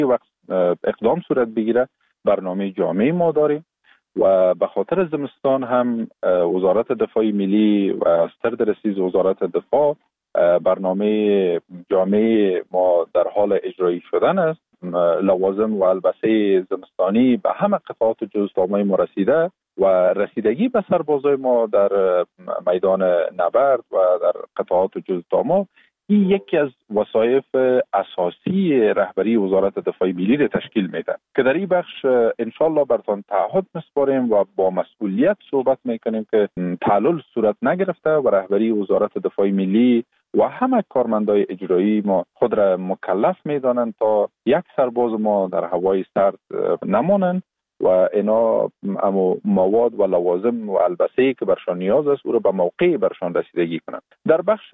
وقت اقدام صورت بگیره برنامه جامعه ما داریم و به خاطر زمستان هم وزارت دفاع ملی و سردرسیز وزارت دفاع برنامه جامعه ما در حال اجرایی شدن است. لوازم و البسه زمستانی به همه قطعات جزئیات ما رسیده و رسیدگی به سربازای ما در میدان نبرد و در قطعات جزئیات ما این یکی از وظایف اساسی رهبری وزارت دفاع ملی را تشکیل میده که در این بخش انشالله برتان تعهد میسپاریم و با مسئولیت صحبت میکنیم که تعلل صورت نگرفته و رهبری وزارت دفاع ملی و همه کارمندای اجرایی ما خود را مکلف میدانند تا یک سرباز ما در هوای سرد نمانند و اینا اما مواد و لوازم و البسه‌ای که برشان نیاز است او را به موقع برشان رسیدگی کنند. در بخش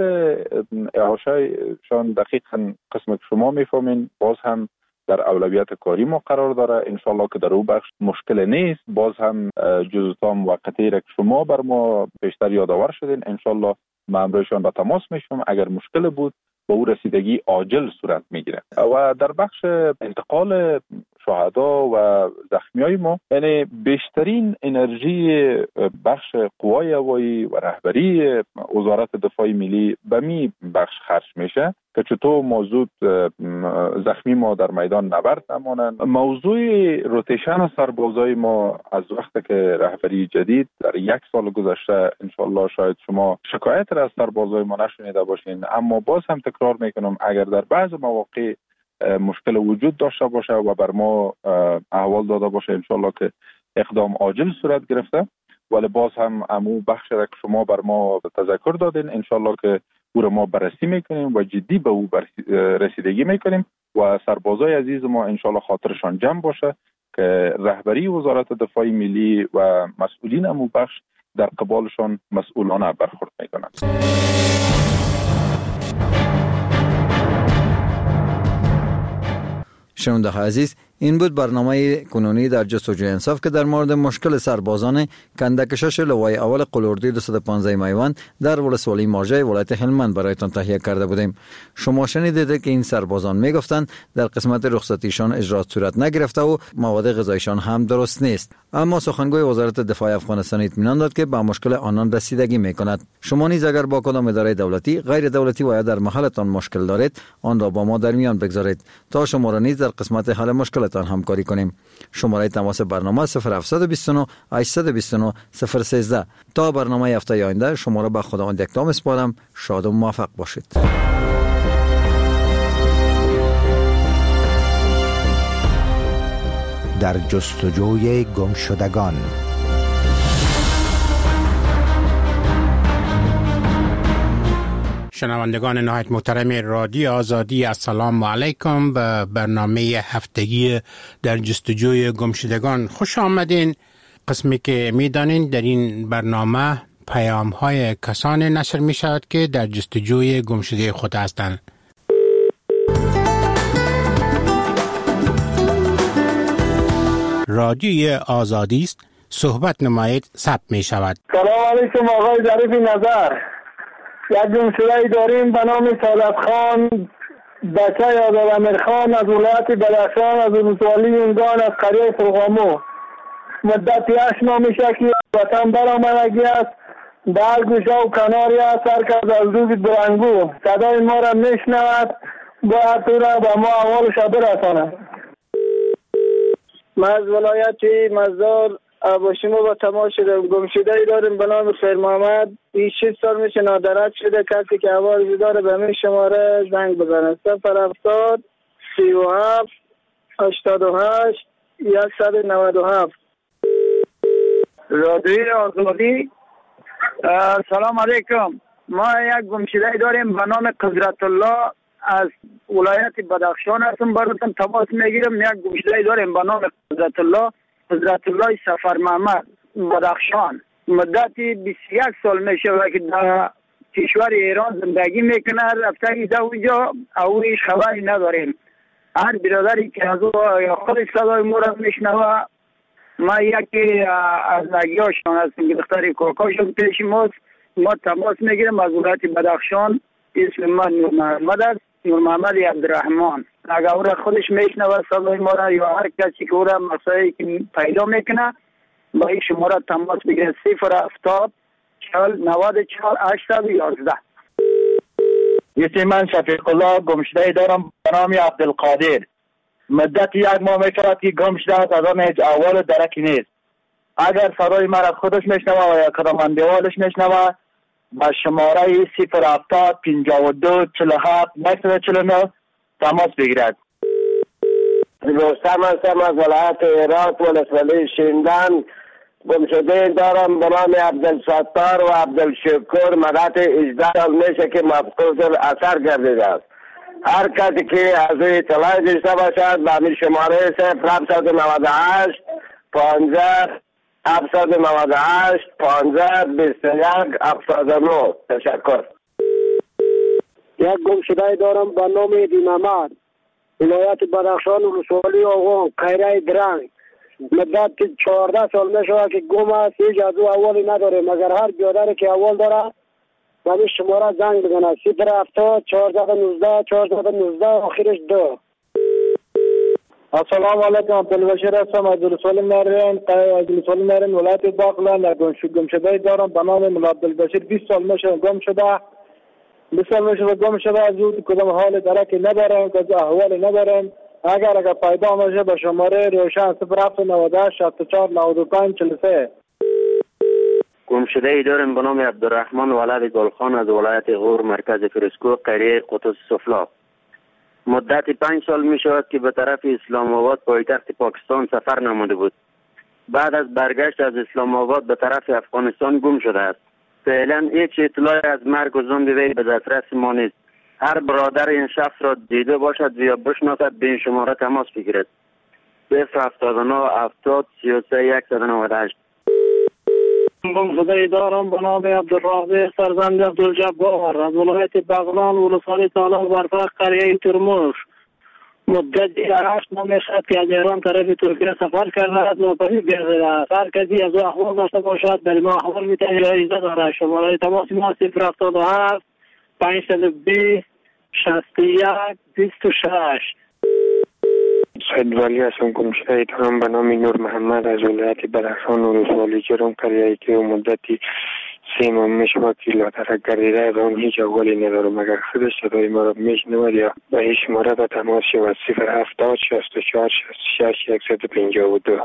احاشه‌شان دقیقاً قسم که شما میفهمین باز هم در اولویت کاری ما قرار داره. انشالله که در او بخش مشکل نیست. باز هم جزئیات موقتی را که شما بر ما بیشتر یادآور شدین انشالله ما امروزشان به تماس میشم. اگر مشکل بود با او رسیدگی عاجل صورت میگیره. و در بخش انتقال شهدا و زخمیای ما یعنی بیشترین انرژی بخش قوای هوایی و رهبری وزارت دفاع ملی به می بخش خرج میشه که چطور موضوع زخمی ما در میدان نبرد نمانند. موضوع روتیشن سربازای ما از وقتی که رهبری جدید در 1 سال گذشته انشالله شاید شما شکایت را از سربازای ما نشنیده باشین، اما باز هم تکرار میکنم اگر در بعض مواقع مشکل وجود داشته باشه و بر ما احوال داده باشه انشالله که اقدام عاجل صورت گرفته، ولی باز هم امو بخش را که شما بر ما تذکر دادین انشالله که او را ما بررسی میکنیم و جدی به او رسیدگی میکنیم و سربازای عزیز ما انشالله خاطرشان جمع باشه که رهبری وزارت دفاع ملی و مسئولین امو بخش در قبالشان مسئولانه برخورد میکنند. شنونده عزیز، این بود برنامه کنونی در جستجوی انصاف که در مورد مشکل سربازان کندکشش لوای اول قلوردی 215 میوند در ولسوالی مارجه ولایت هلمند برایتان تهیه کرده بودیم. شما شنیدید که این سربازان میگفتند در قسمت رخصتیشان اجرات صورت نگرفته و مواد غذایشان هم درست نیست، اما سخنگوی وزارت دفاع افغانستان اطمینان داد که به مشکل آنان رسیدگی میکند. شما نیز اگر با کدام اداره دولتی، غیر دولتی و یا در محلتان مشکل دارید آن را با ما در میان بگذارید تا شما را نیز در قسمت حل مشکلتان همکاری کنیم. شماره تماس برنامه 0729 829 013. تا برنامه هفته آینده شما را به خداوند یکتا میسپارم. شاد و موفق باشید. در جستجوی گمشدگان. شنوندگان نهایت محترم رادیو آزادی، السلام علیکم. به برنامه هفتگی در جستجوی گمشدگان خوش آمدین. قسمی که میدانین در این برنامه پیام های کسان نشر می شود که در جستجوی گمشده خود هستند. رادیو آزادی است، صحبت نمایید ثبت می شود. سلام علیکم آقای ظریف نظر. یک گمشده‌ای داریم به نام طالب خان بچه آزاد امیر خان از ولایت بدخشان از ولسوالی یونگان از قریه فرغامو. مدتی 8 ماه میشه که وطن برآمدگی است. در گوشه و کناری است سر کرد از روز درنگو. صدای ما را میشنود، باید تو را به ما احوالش برساند. ما از ولایت مزار ابوشیمو با تماس شدم. گمشده‌ای داریم به نام خیر محمد. 6 سال میشه نادرد شده. کسی که احوالش داره به همین شماره زنگ بزنه. 070 37 88 197. رادیو آزادی. سلام علیکم. ما یک گمشده‌ای داریم به نام قدرت الله از ولایت بدخشان هستم. براتون تماس میگیرم. یک گمشده‌ای داریم به نام قدرت الله سفر محمد بدخشان. مدتی 21 سال میشه که در کشور ایران زندگی میکنه. رفته ایده اونجا او هیچ خبری نداریم. هر برادری که از او یا خودش صدای ما را میشنوه. ما یکی از نگیاشان هستیم که دختری کاکاشون پیش ماست. ما تماس میگیرم از ولایت بدخشان. اسم من نور محمد است. نور محمد عبدالرحمن. اگر او را خودش میشنوه صدای ما را یا هر کسی که او را مسائلی که پیدا میکنه با این شماره تماس بگیره 070 40 94 811. اسم من شفیق الله گمشده دارم به نام عبدالقادر. مدت 1 ماه می شود که گم شده است، از آن هیچ احوال درکی نیست. اگر صدای من از خودش میشنوه و یا کدام اندیوالش میشنوه با شماره 070 52 47 949 تماس بگیرد. رستم هستم از ولایت هرات ولسوالی شیندان. گمشده دارم به نام عبدالستار و عبدالشکر. مدت 18 سال میشه که مفقود اثر گردیده است. هر کسی که از اطلاع داشته باشد به همین شماره 0798 50 798 50 21 79. تشکر. یک گمشده دارم به نام دیمامد، ولایت بدخشان ولسوالی آغان خیره درنگ. مدت 14 سال میشود که گم است، هیچ از او اولی نداره، مگر هر بیادری که اول داره به همین شماره زنگ بزنه 070 1419 1419 آخرش 2. السلام علیکم. عبدالبشیر هستم از ولسوالی نرین ولایت باقلان. گمشده دارم به نام مولا عبدالبشیر. 20 سال میشه گم شده. 20 سال میشه گم شده. از او کدام حال درکی ندارم، کدام احوالی ندارم. اگر پیدا میشه به شماره روشن 0798 64 95 43. گمشده ای دارم به نام عبدالرحمن ولد گلخان از ولایت غور مرکز فرسکو قریه قطز سفلا. مدت 5 سال می شود که به طرف اسلام آباد پایتخت پاکستان سفر نموده بود. بعد از برگشت از اسلام آباد به طرف افغانستان گم شده است. فعلا هیچ اطلاعی از مرگ و زند وی به دسترس ما نیست. هر برادر این شخص را دیده باشد یا بشناسد به این شماره تماس بگیرد. 079 70 33 198. گمشده دارم به نام عبدالرازق فرزند عبدالجبار از ولایت بغلان ولسوالی تالاب برفق قریه ترموش. مدت 8 ماه میشد که از ایران طرف ترکیه سفر کرده است، ناپدید گردیده است. هر کسی از او احوال داشته باشد در ما احوال میتواند جایزه دارد. شماره تماس ما 077 520 61 26. سید ولی هستم. گمشده دارم به نام نور محمد از ولایت بدخشان ولسوالی جرم قریه که مدتی 3 ماه میشود که لاترک گردیده از آن هیچ احوالی نداره، مگر خودش صدای ما را میشنود یا به این شماره به تماس شود 070 64 66 152.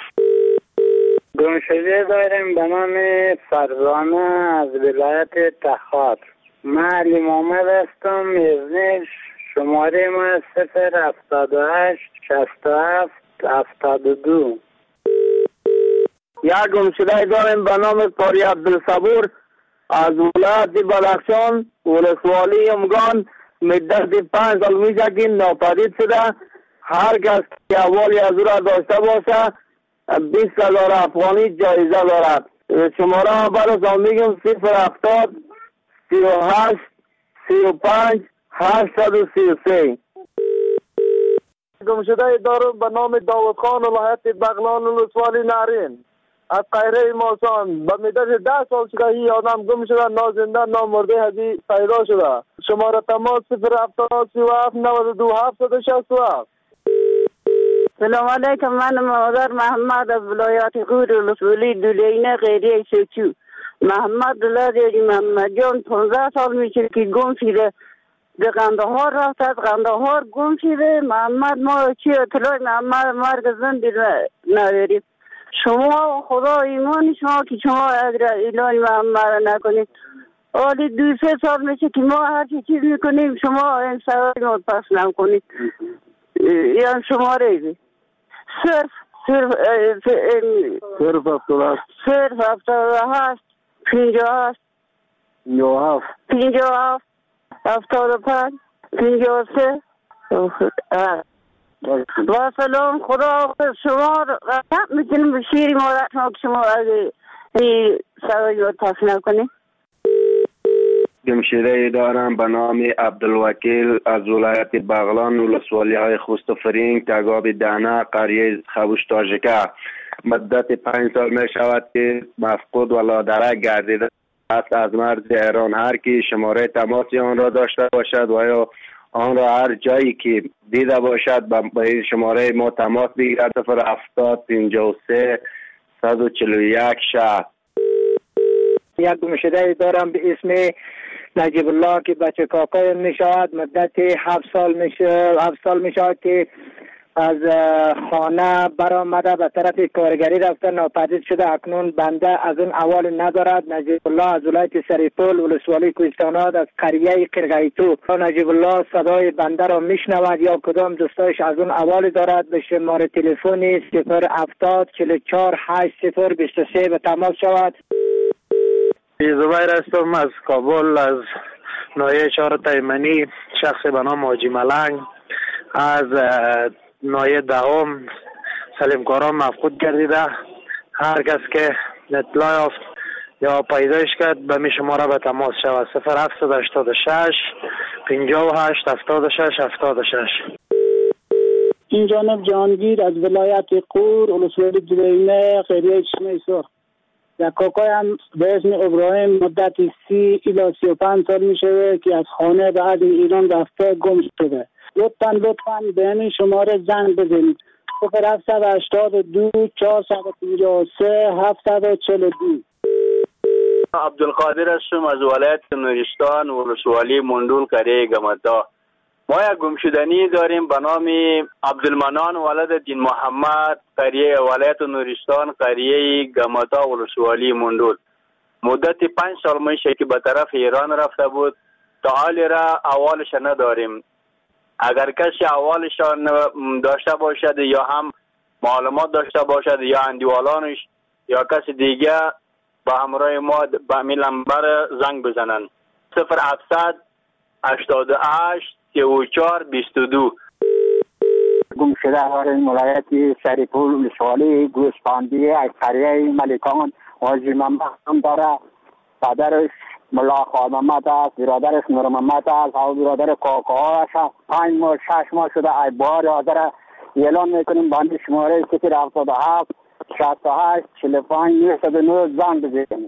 گمشده داریم به نام فرزانه از ولایت تخار. من علی محمد هستم. میزنش شماره ما 078 67 72. یک گمشده داریم به نام پاری عبدالصبور از ولایت بدخشان ولسوالی امگان. مدت 5 سال میشه که ناپدید شده. هر کس که احوالی از او را داشته باشه 20,000 افغانی جایزه دارد. شماره برای میگم 070 38 35 833. گمشده دارم به نام داود خان ولایت بغلان ولسوالی نارین از قیره ماسان. به مدت 10 سال شده این آدم گم شده، نازنده نامرده هدی پیدا شده. شماره تماس 070 37 92 767. سلام علیکم. من مادر محمد از ولایت غور ولسوالی دولینه قریه سوچو. محمد دلادی محمد جان 15 سال میشه که گم شده. به قندهار رفت، از قندهار گم شده. محمد ما چی اطلاع محمد مرگ زندی نداریم. شما خدا ایمان شما که شما اعلان محمد نکنید. حالی 2-3 سال میشه که ما هر چیز میکنیم شما این سوال ما پس نکنید. یعنی شماره بی صرف 78 58 57 75 53. با سلام. خدا شما رحمت میکنیم به شیری مادر شما اگه این سوال رو پس نکنید. گمشده دارم به نام عبدالوکیل از ولایت بغلان ولسوالی های خوست و فرینگ تگاب دانه قریه خوش تاجکه. مدت 5 سال می شود که مفقود و لادرک گردیده است از مرز ایران. هر کی شماره تماسی آن را داشته باشد و یا آن را هر جایی که دیده باشد به این شماره ما تماس بگیرد 070 53 141 60. یک گمشده دارم به اسم نجیب الله که بچه کاکایم می شود. مدت 7 سال می شود که از خانه برآمده به طرف کارگری رفته ناپدید شده. اکنون بنده از اون اول ندارد. نجیب الله از ولایت سریپول ولسوالی کوهستانات از قریه قرقیتو. نجیب الله صدای بنده را میشنود یا کدام دوستایش از اون اول دارد به شماره تلفن 070 44 80 23 به تماس شود. زبیر هستم از کابل، از ناحیه شهر تیمنی. شخص به نام حاجی ملنگ از ناحیه دهم سلیمکاران مفقود گردیده. هر کس که اطلاع یافت یا پیدایش کرد به می شماره به تماس شود. 0786 58 76 76. این جانب جهانگیر از ولایت قور ولسوالی دوینه قریه چشمه سرخ. یک کاکایم به اسم ابراهیم مدت 30 الی 35 سال می شود که از خانه به عدن ایران رفته گم شده. لطفاً به این شماره زنگ بزنید. 0782 453 742. عبدالقادر هستم از ولایت نورستان ولسوالی مندول قریه گمتا. ما یک گمشدنی داریم به نام عبدالمنان ولد دین محمد قریه ولایت نورستان قریه گمتا ولسوالی مندول. مدت 5 سال میشه که به طرف ایران رفته بود. تا حال را اولش نداریم. اگر کسی اولشان داشته باشد یا هم معلومات داشته باشد یا اندیوالانش یا کسی دیگه با همراه ما به همین نمبر زنگ بزنن. 0700 88 34 22. گم شده داریم ولایت سریپول ولسوالی گوسفندی از قریه ملکان. حاجی محمد هم داره، پدرش ملا خواه محمد است، برادرش نور محمد است و برادر کاکاهاش است. 5 ماه 6 ماه شده ای بار حاضر اعلان میکنیم بند شماره 077 68 45 909 زنگ بزنید.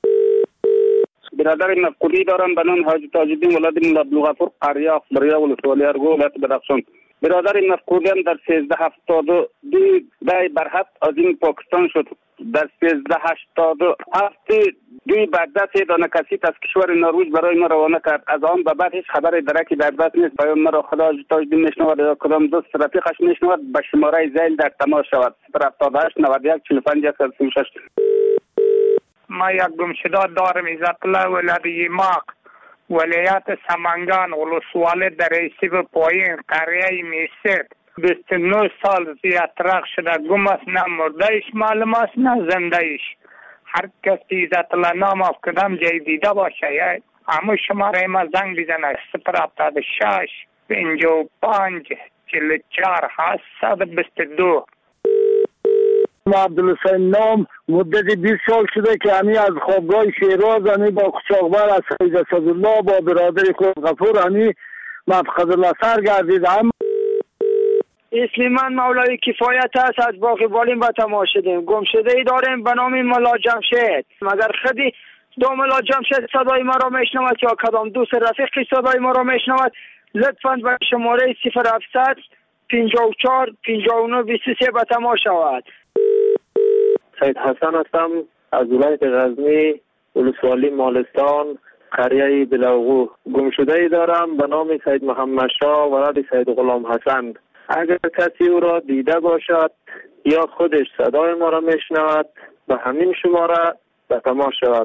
برادر مفقودی دارم به نام حاجی تاج الدین ولد مولا عبدالغفور قریه اخباریه ولسوالی ارگو ولایت بدخشان. برادر مفقودی هم در 1372 دای برحق از این پاکستان شد. در 1387 دوی بغداد دانه کسی از کشور نروژ برای ما روانه کرد. از آن به بعد هیچ خبر درکی در دست نیست. پیام مرا خدا تاج الدین میشنود یا کدام دوست رفیقش میشنود به شماره زیل در تماس شود. 078 91 45 136. ما یک گمشده دارم عزت الله ولادی ماق ولایت سمنگان ولسوالی در ایسیب پایین قریه میسر. 29 سال زیادترک شده گم است. نه مردهش معلوم است نه زندهش. هر کس که عزت الله نام از کدام جای دیده باشه همون شماره ما زنگ بزنه. 076 55 44 722. ما عبدالحسین نام مدت 20 سال شده که همی از خوابگاه شیراز همی با قچاقبر از سید اسدالله با برادر خود غفور همی مفقد الله سر گردیدم. اسم من مولای کفایت است. از باقی بالین به تماس شدیم. گم شده ای داریم به نام ملا جمشید. مگر خودی دو ملا جمشید صدای ما را میشنود یا کدام دوست رفیقی صدای ما را میشنود لطفاً به شماره 0700 54 59 23 به تماس شود. سید حسن هستم از ولایت غزنی ولسوالی مالستان قریه بلاغو. گمشده ای دارم به نام سید محمد شاه ولد سید غلام حسن. اگر کسی او را دیده باشد یا خودش صدای ما را میشنود به همین شماره به تماس شود.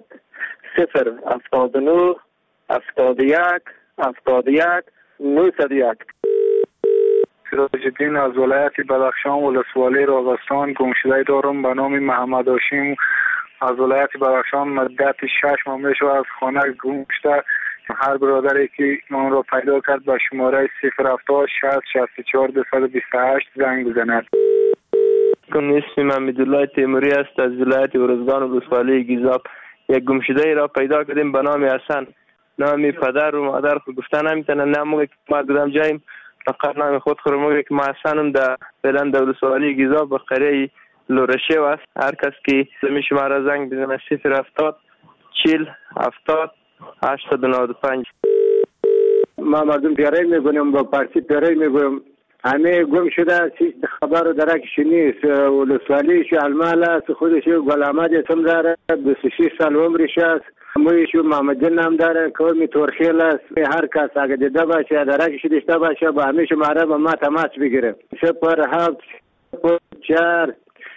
079 71 71 901. سراج الدین از ولایت بدخشان ولسوالی راغستان. گمشده دارم به نام محمد هاشم از ولایت بدخشان. مدت 6 ماه میشه از خانه گم شده. هر برادری که من را پیدا کرد به شماره 070 60 64 228 زنگ بزند. اسم من حمیدالله تیموری است از ولایت ارزگان ولسوالی گیزاب. یک گمشده ای را پیدا کردیم به نام حسن. نام پدر و مادر خود گفتن نمیتونن. نامو که ما کدام جاییم فقط نام خود خورمو که ما حسنم در فعلا در ولسوالی گیزاب و قریه لورشه است. هر کس که می شماره زنگ بزنه 070 40 70 895. ما مردم پیرایی میگونیم با پارسی پیرایی میگویم. همه گم شده چیز خبر درکش نیست. ولسوالیش المال است، خودش گل احمد اسم داره، 26 سال عمرش است. مویشو محمد جن نام داره، قومی تورخیل است. هر کس اگه دیده باشه درکش داشته باشه با همه شماره با ما تماس بگیره. 07 04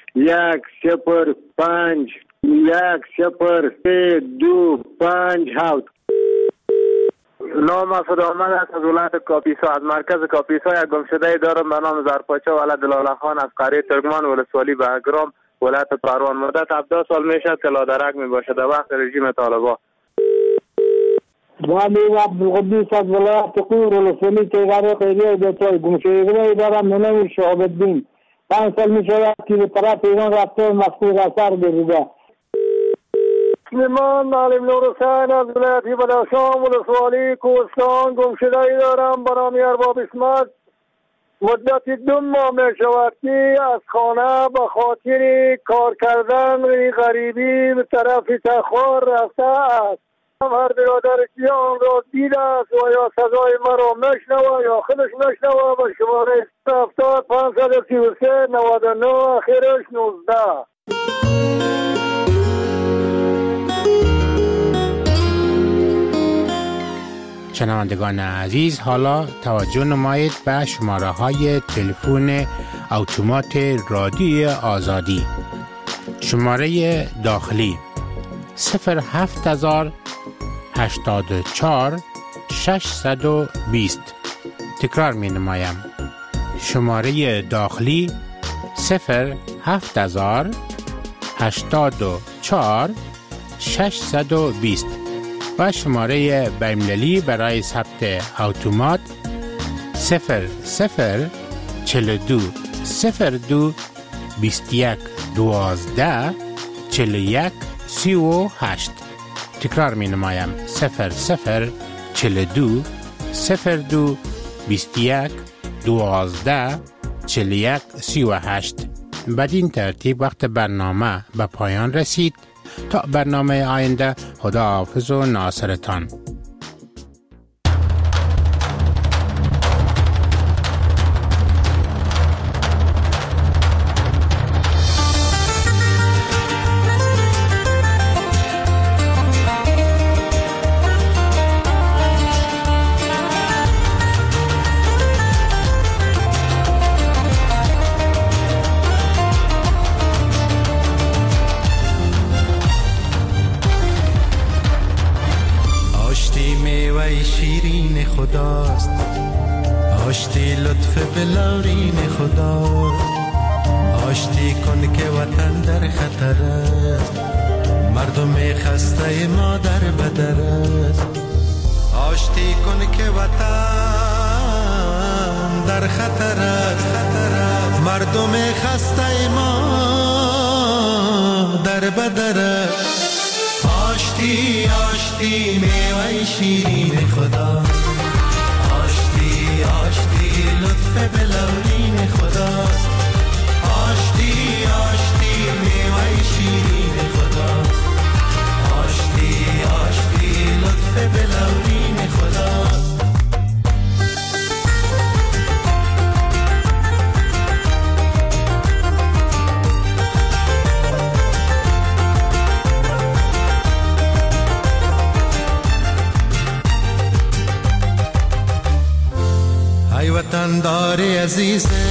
105 10325 نام مسعود احمد است از ولایت کاپیسا. از مرکز کاپیسا یک گمشده دارم به نام زرپاچه ولد لاله خان از قریه ترکمان ولسوالی بهگرام ولایت پروان. مدت 17 سال میشد که لادرک میباشد در وقت رژیم طالبان. ولی عبدالقدوس از ولایت قور ولسوالی تیغاره قیریه دوتای گمشده دارم به نام شهاب الدین. 5 سال میشود که به طرف ایران رفته مفقود اثر بریده. سلیمان معلم نورحسین از ولایت بدخشان ولسوالی کوهستان گمشده دارم به نام ارباب اسمت. مدت 2 ماه می شود که از خانه به خاطر کار کردن غریبی به طرف تخار رفته است. هر برادر که آن را دیده است و یا سزای مرا مشنوه یا خودش مشنوه به شماره 70 533 99 آخرش 19. شنوندگان عزیز، حالا توجه نمایید به شماره های تلفن اتومات رادیو آزادی. شماره داخلی 07084 620. تکرار می نمایم. شماره داخلی 07084 620 و شماره بین‌المللی برای ثبت اتومات 0042 02 21 12 41 38. تکرار می نمایم 0042 02 21 12 41 38. بدین ترتیب وقت برنامه به پایان رسید. تا برنامه آینده، خدا حافظ و ناصرتان. خداست، آشتی لطف بلورین خداست. آشتی کن که وطن در خطر است، مردم خسته ما در بدر است. آشتی کن که وطن در خطر است، مردم خسته ما در بدر است. آشتی آشتی میوه شیرین خداست، آشتی آشتی لطف بلورین خداست. آشتی آشتی میوه شیرین خداست، آشتی آشتی لطف بلورین خداست. ای وطن داری عزیزه